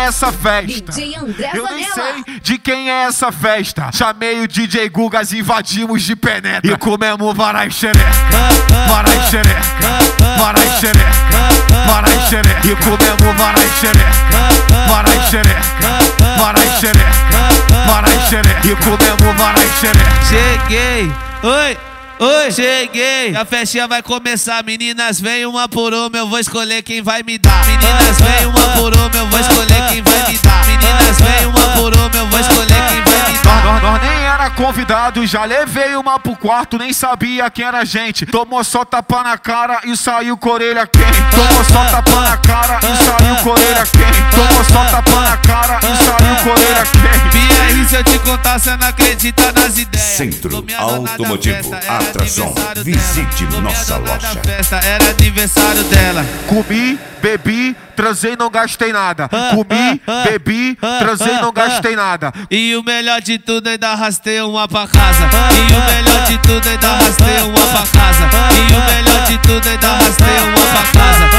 essa festa. DJ André Eu nem Zanella. sei de quem é essa festa. Chamei o DJ Gugas, invadimos de penetra e comemos varai xereca, varai xereca, varai xereca, varai xereca e comemos varai xereca, varai xereca, varai xereca, varai xereca e comemos varai xereca. Cheguei, oi. Oi, cheguei, a festinha vai começar. Meninas, vem uma por uma, eu vou escolher quem vai me dar. Meninas, vem uma por uma, eu vou escolher quem vai me dar. Meninas, vem uma por uma, eu vou escolher quem vai me dar. Nós nem era convidado, já levei uma pro quarto, nem sabia quem era a gente. Tomou só tapa na cara e saiu com a orelha quente. Tomou só tapa na cara e saiu com a orelha quente. Tomou só tapa na cara e saiu com a orelha quente. BR, se eu te contar, cê não acredita nas ideias. Centro Automotivo Atração. Visite nossa loja. Festa, era aniversário dela. Comi, bebi, transei, não gastei nada. Comi, bebi, transei, não gastei nada. E o melhor de tudo, ainda arrastei uma pra casa. E o melhor de tudo, ainda arrastei uma pra casa. E o melhor de tudo, ainda arrastei uma pra casa.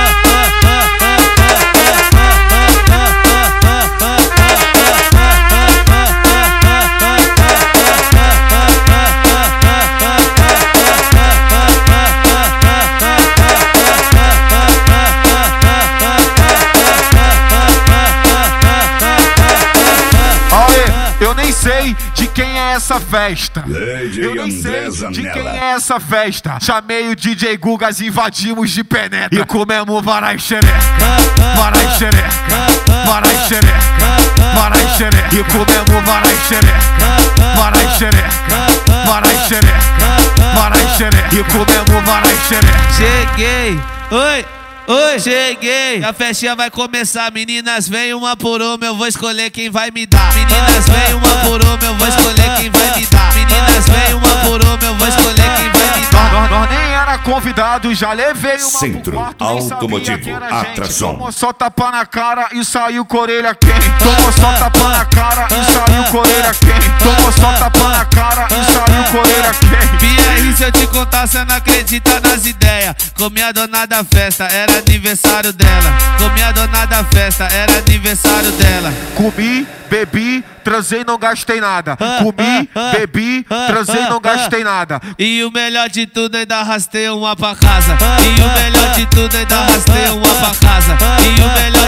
Eu nem sei de quem é essa festa. Eu nem sei de quem é essa festa. Chamei o DJ Gugas, invadimos de penetra e comemos varai xereca, varai xereca, varai xereca, varai xereca e comemos varai xereca, varai xereca, varai xereca, varai xereca e comemos varai xereca. Cheguei, oi. Oi, cheguei, a festinha vai começar. Meninas, vem uma por uma, eu vou escolher quem vai me dar. Meninas, vem uma por uma, eu vou escolher quem vai me dar. Meninas, vem uma por uma, eu vou escolher quem vai me dar. Nós nem era convidado, já levei uma Centro pro quarto, nem Automotivo sabia quem era a gente. Atração. Tomou só tapa na cara e saiu com a orelha quente. Tomou só tapa na cara e saiu com a orelha quente. Tomou só tapa na cara e saiu com a orelha quente. BR, se eu te contar, cê não acredita nas ideias. Comi a dona da festa, era aniversário dela. Comi a dona da festa, era aniversário dela. Comi, bebi, transei, não gastei nada. Comi, bebi, transei, não gastei nada. E o melhor de tudo, ainda arrastei uma pra casa. E o melhor de tudo, ainda arrastei uma pra casa. E o melhor